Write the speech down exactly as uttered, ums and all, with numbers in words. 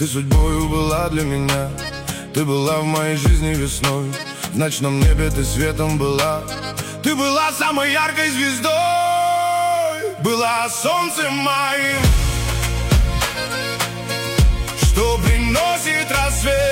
Ты судьбою была для меня, ты была в моей жизни весной, в ночном небе ты светом была, ты была самой яркой звездой, была солнцем моим, что приносит рассвет.